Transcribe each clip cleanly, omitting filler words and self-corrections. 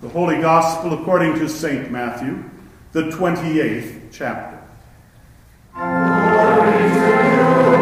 The Holy Gospel according to St. Matthew, the 28th chapter. Glory to you,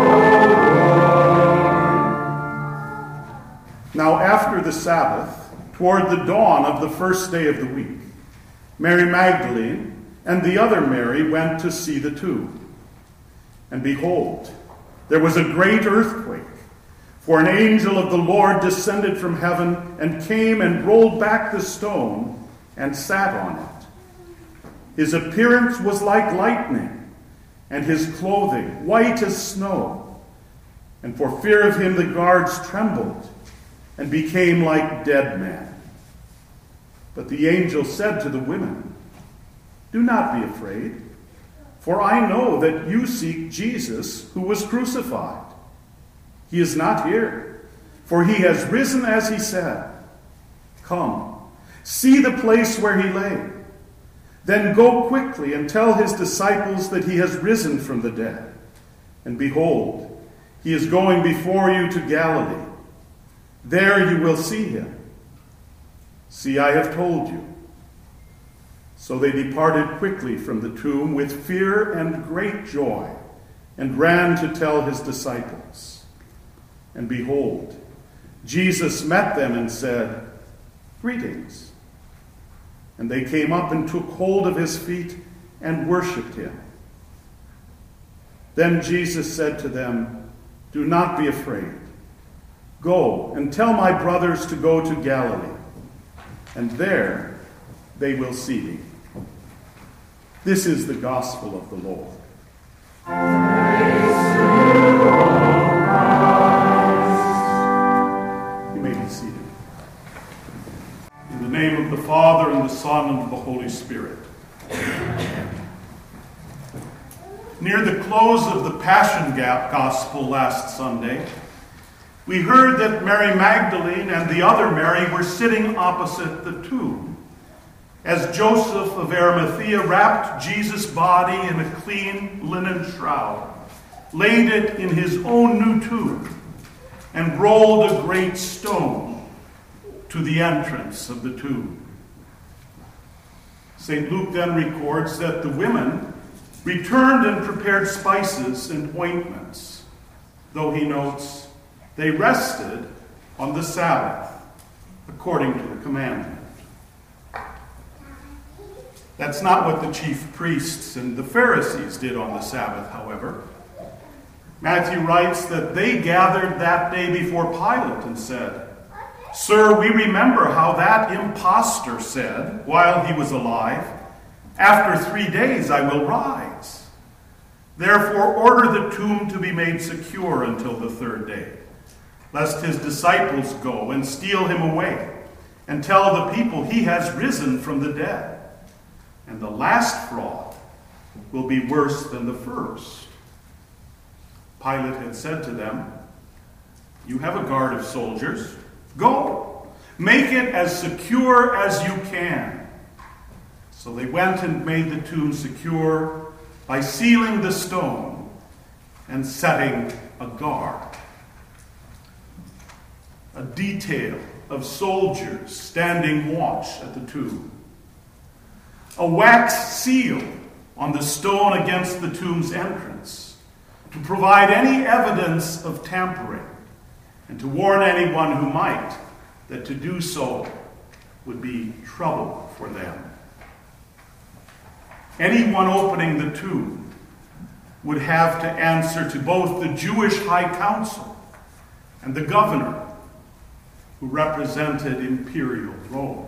O Lord. Now after the Sabbath, toward the dawn of the first day of the week, Mary Magdalene and the other Mary went to see the tomb. And behold, there was a great earthquake, for an angel of the Lord descended from heaven and came and rolled back the stone and sat on it. His appearance was like lightning, and his clothing white as snow. And for fear of him the guards trembled and became like dead men. But the angel said to the women, "Do not be afraid, for I know that you seek Jesus who was crucified. He is not here, for he has risen as he said. Come, see the place where he lay. Then go quickly and tell his disciples that he has risen from the dead. And behold, he is going before you to Galilee. There you will see him. See, I have told you." So they departed quickly from the tomb with fear and great joy, and ran to tell his disciples. And behold, Jesus met them and said, "Greetings." And they came up and took hold of his feet and worshipped him. Then Jesus said to them, "Do not be afraid. Go and tell my brothers to go to Galilee, and there they will see me." This is the gospel of the Lord. Praise to you, O Christ. You may be seated. In the name of the Father, and the Son, and of the Holy Spirit. Near the close of the Passion Gospel last Sunday, we heard that Mary Magdalene and the other Mary were sitting opposite the tomb as Joseph of Arimathea wrapped Jesus' body in a clean linen shroud, laid it in his own new tomb, and rolled a great stone to the entrance of the tomb. St. Luke then records that the women returned and prepared spices and ointments, though he notes they rested on the Sabbath, according to the commandment. That's not what the chief priests and the Pharisees did on the Sabbath, however. Matthew writes that they gathered that day before Pilate and said, "Sir, we remember how that impostor said, while he was alive, 'After 3 days I will rise.' Therefore order the tomb to be made secure until the third day, lest his disciples go and steal him away and tell the people he has risen from the dead. And the last fraud will be worse than the first." Pilate had said to them, "You have a guard of soldiers. Go, make it as secure as you can." So they went and made the tomb secure by sealing the stone and setting a guard. A detail of soldiers standing watch at the tomb. A wax seal on the stone against the tomb's entrance to provide any evidence of tampering and to warn anyone who might that to do so would be trouble for them. Anyone opening the tomb would have to answer to both the Jewish high council and the governor, who represented imperial Rome.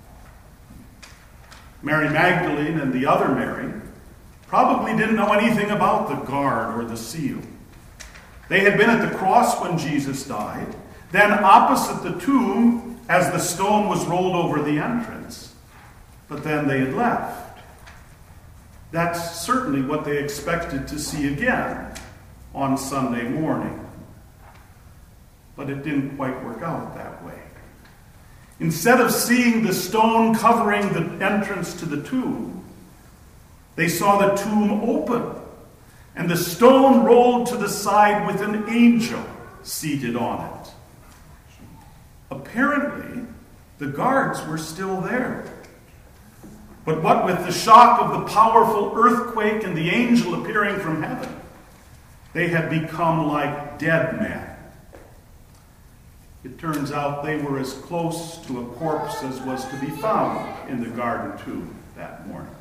Mary Magdalene and the other Mary probably didn't know anything about the guard or the seal. They had been at the cross when Jesus died, then opposite the tomb as the stone was rolled over the entrance, but then they had left. That's certainly what they expected to see again on Sunday morning. But it didn't quite work out that way. Instead of seeing the stone covering the entrance to the tomb, they saw the tomb open and the stone rolled to the side with an angel seated on it. Apparently, The guards were still there. But what with the shock of the powerful earthquake and the angel appearing from heaven, they had become like dead men. It turns out they were as close to a corpse as was to be found in the garden tomb that morning.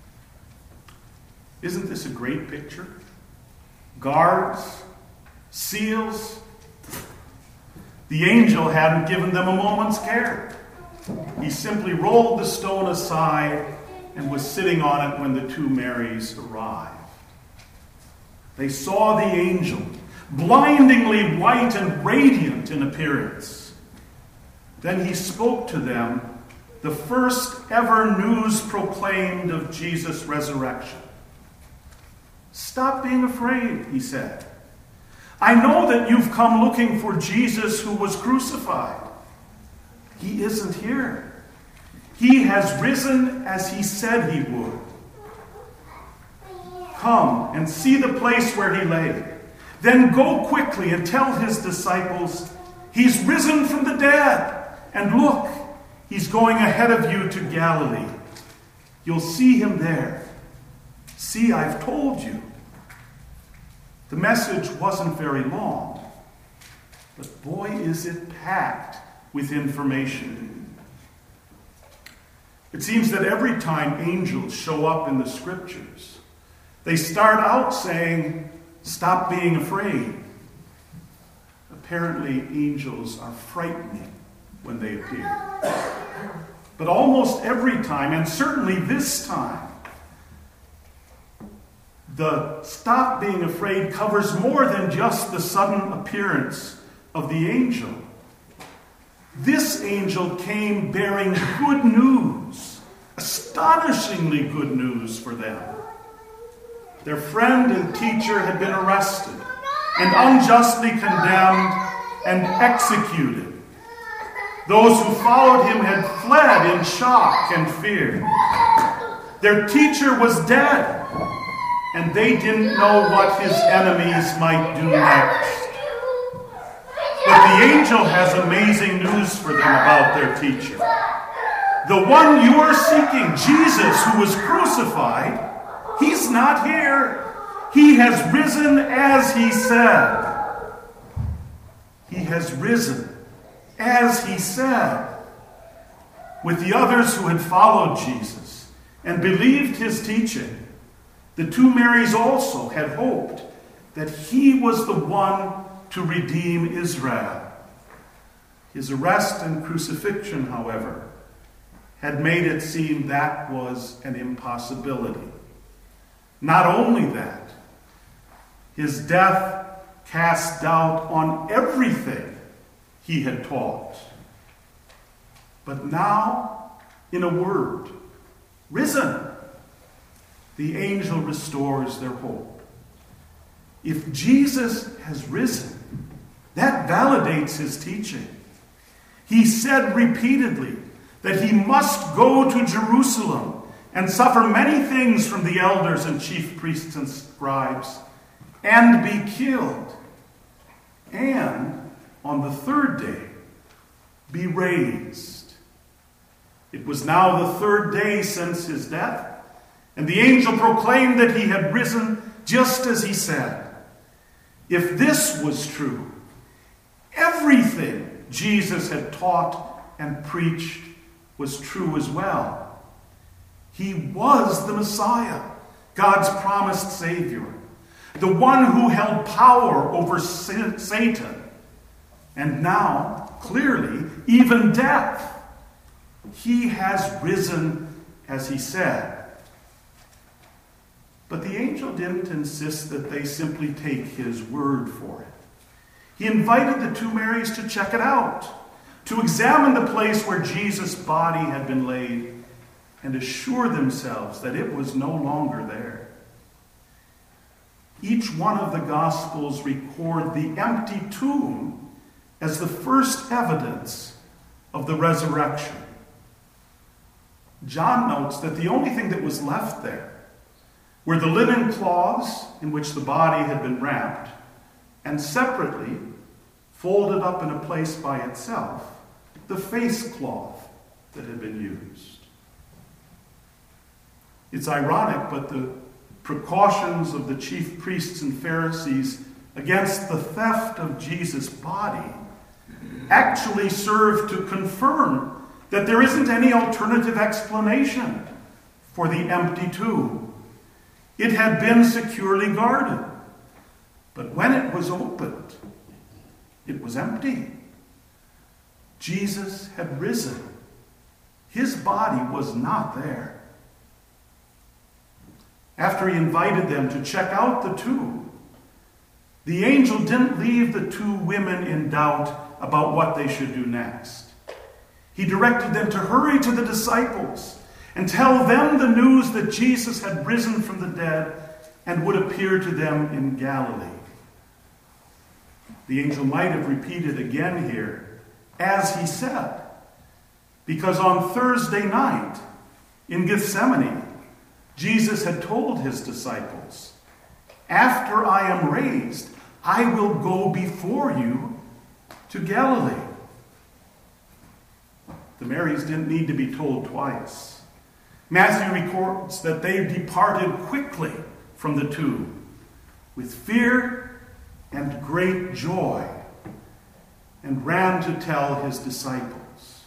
Isn't this a great picture? Guards, seals. The angel hadn't given them a moment's care. He simply rolled the stone aside and was sitting on it when the two Marys arrived. They saw the angel, blindingly white and radiant in appearance. Then he spoke to them, the first ever news proclaimed of Jesus' resurrection. "Stop being afraid," he said. "I know that you've come looking for Jesus who was crucified. He isn't here. He has risen as he said he would. Come and see the place where he lay. Then go quickly and tell his disciples, he's risen from the dead. And look, he's going ahead of you to Galilee. You'll see him there. See, I've told you." The message wasn't very long, but boy, is it packed with information. It seems that every time angels show up in the scriptures, they start out saying, "Stop being afraid." Apparently, angels are frightening when they appear. But almost every time, and certainly this time, the "stop being afraid" covers more than just the sudden appearance of the angel. This angel came bearing good news, astonishingly good news for them. Their friend and teacher had been arrested and unjustly condemned and executed. Those who followed him had fled in shock and fear. Their teacher was dead, and they didn't know what his enemies might do next. But the angel has amazing news for them about their teacher. The one you are seeking, Jesus, who was crucified, he's not here. He has risen as he said. He has risen as he said. With the others who had followed Jesus and believed his teaching, the two Marys also had hoped that he was the one to redeem Israel. His arrest and crucifixion, however, had made it seem that was an impossibility. Not only that, his death cast doubt on everything he had taught. But now, in a word, risen, the angel restores their hope. If Jesus has risen, that validates his teaching. He said repeatedly that he must go to Jerusalem and suffer many things from the elders and chief priests and scribes and be killed, and on the third day be raised. It was now the third day since his death, and the angel proclaimed that he had risen just as he said. If this was true, everything Jesus had taught and preached was true as well. He was the Messiah, God's promised Savior, the one who held power over Satan, and now, clearly, even death. He has risen as he said. But the angel didn't insist that they simply take his word for it. He invited the two Marys to check it out, to examine the place where Jesus' body had been laid, and assure themselves that it was no longer there. Each one of the Gospels record the empty tomb as the first evidence of the resurrection. John notes that the only thing that was left there were the linen cloths in which the body had been wrapped, and separately, folded up in a place by itself, the face cloth that had been used. It's ironic, but the precautions of the chief priests and Pharisees against the theft of Jesus' body actually serve to confirm that there isn't any alternative explanation for the empty tomb. It had been securely guarded, but when it was opened, it was empty. Jesus had risen. His body was not there. After he invited them to check out the tomb, the angel didn't leave the two women in doubt about what they should do next. He directed them to hurry to the disciples and tell them the news that Jesus had risen from the dead and would appear to them in Galilee. The angel might have repeated again here, as he said, because on Thursday night in Gethsemane, Jesus had told his disciples, "After I am raised, I will go before you to Galilee." The Marys didn't need to be told twice. Matthew records that they departed quickly from the tomb with fear and great joy and ran to tell his disciples.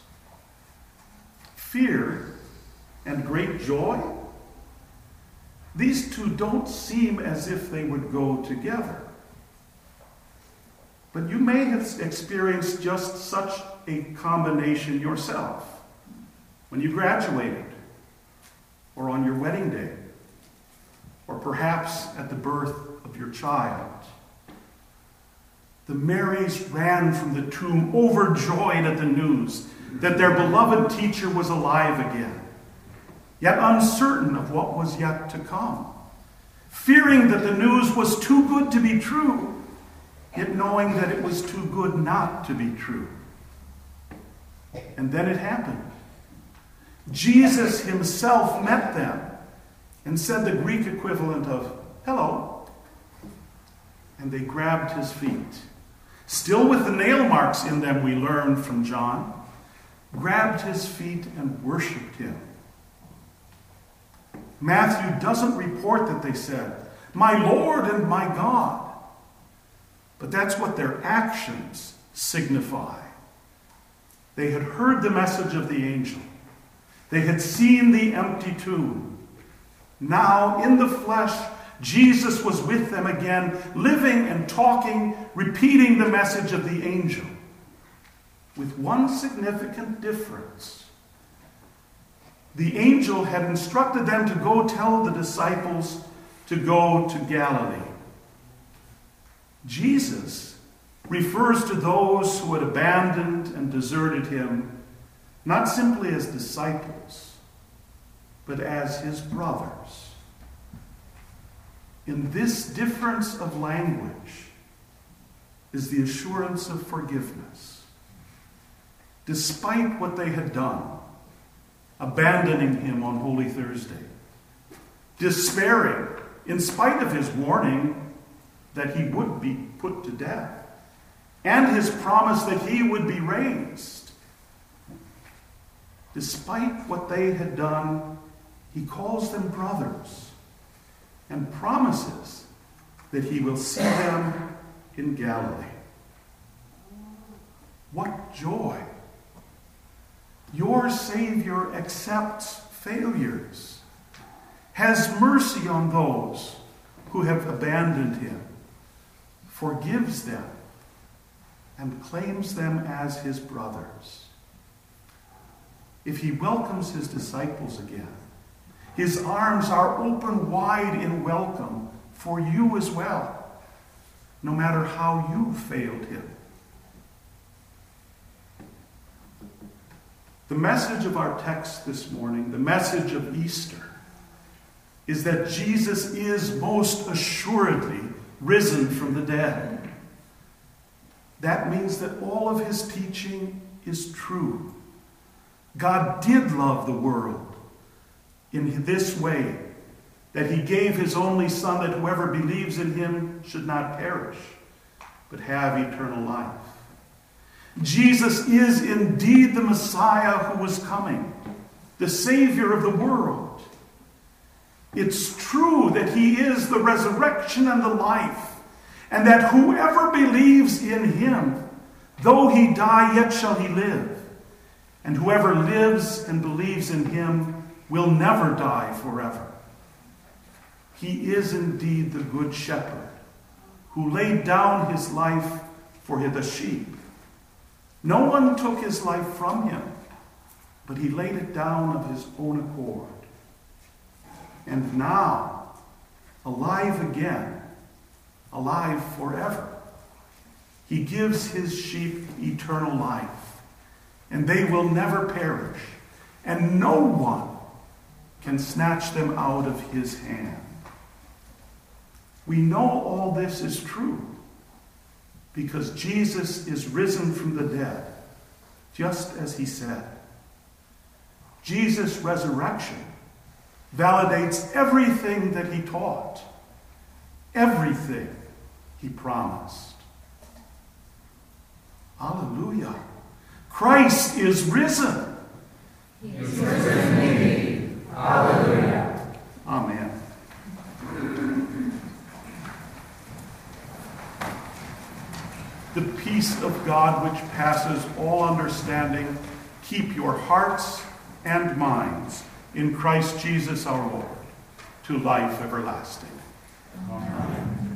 Fear and great joy? These two don't seem as if they would go together. But you may have experienced just such a combination yourself when you graduated, or on your wedding day, or perhaps at the birth of your child. The Marys ran from the tomb overjoyed at the news that their beloved teacher was alive again, yet uncertain of what was yet to come, fearing that the news was too good to be true, yet knowing that it was too good not to be true. And then it happened. Jesus himself met them and said the Greek equivalent of "hello," and they grabbed his feet. Still with the nail marks in them, we learn from John, grabbed his feet and worshipped him. Matthew doesn't report that they said, "My Lord and my God," but that's what their actions signify. They had heard the message of the angel. They had seen the empty tomb. Now, in the flesh, Jesus was with them again, living and talking, repeating the message of the angel, with one significant difference. The angel had instructed them to go tell the disciples to go to Galilee. Jesus refers to those who had abandoned and deserted him, not simply as disciples, but as his brothers. In this difference of language is the assurance of forgiveness. Despite what they had done, abandoning him on Holy Thursday, despairing in spite of his warning that he would be put to death, and his promise that he would be raised. Despite what they had done, he calls them brothers and promises that he will see them in Galilee. What joy! Your Savior accepts failures, has mercy on those who have abandoned him, forgives them, and claims them as his brothers. If he welcomes his disciples again, his arms are open wide in welcome for you as well, no matter how you failed him. The message of our text this morning, the message of Easter, is that Jesus is most assuredly risen from the dead. That means that all of his teaching is true. God did love the world in this way, that he gave his only Son, that whoever believes in him should not perish, but have eternal life. Jesus is indeed the Messiah who was coming, the Savior of the world. It's true that he is the resurrection and the life, and that whoever believes in him, though he die, yet shall he live. And whoever lives and believes in him will never die forever. He is indeed the good shepherd who laid down his life for the sheep. No one took his life from him, but he laid it down of his own accord. And now, alive again, alive forever, he gives his sheep eternal life, and they will never perish, and no one can snatch them out of his hand. We know all this is true because Jesus is risen from the dead, just as he said. Jesus' resurrection validates everything that he taught, everything he promised. Hallelujah. Christ is risen. He is risen indeed. Hallelujah. Amen. The peace of God which passes all understanding, keep your hearts and minds in Christ Jesus our Lord, to life everlasting. Amen.